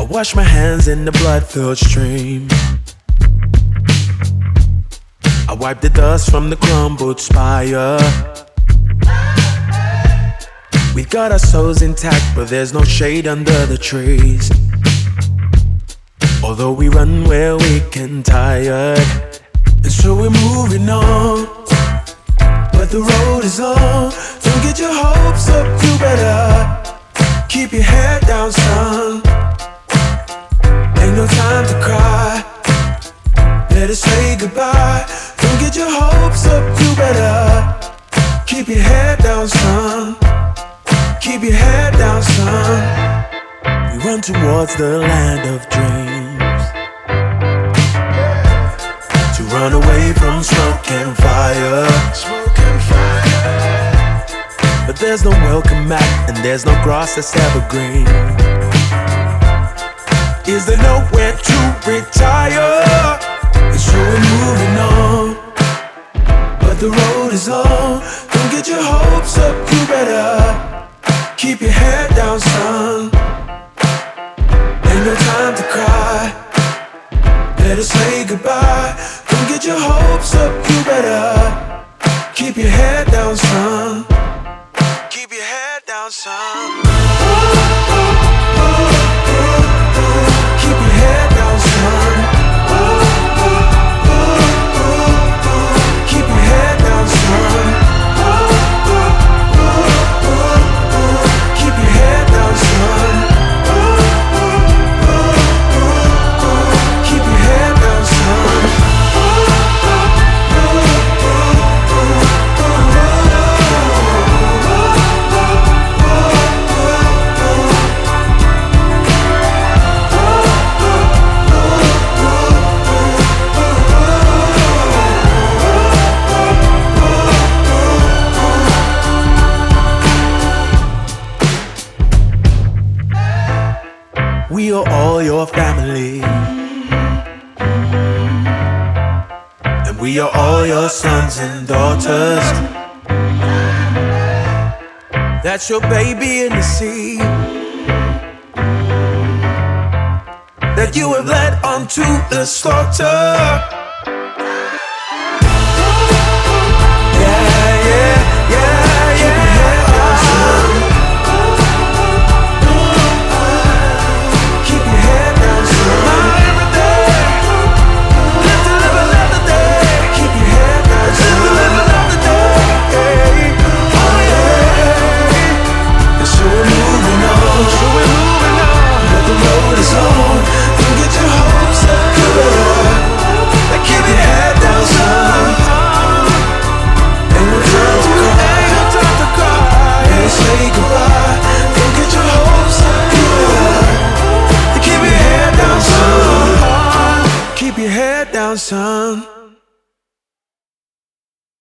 wash my hands in the blood-filled stream. I wipe the dust from the crumbled spire. We got our souls intact, but there's no shade under the trees. Although we run where we can tired, and so we're moving on. But the road is long. Don't get your hopes up, you better keep your head down, son. Ain't no time to cry. Better say goodbye. Don't get your hopes up, you better keep your head down, son. Keep your head down, son. We run towards the land of dreams, to run away from smoke and fire. But there's no welcome mat, and there's no grass that's evergreen. Is there nowhere to retire? And so we're moving on, but the road is long. Don't get your hopes up, you better keep your head down, son. Ain't no time to cry. Better say goodbye. Don't get your hopes up, you better keep your head down, son. Keep your head down, son. Keep your head down, son. Keep your head down, son. Keep your head down, son. Keep your head down, son. We are all your family, and we are all your sons and daughters. That's your baby in the sea that you have led onto the slaughter. Keep your head down, son.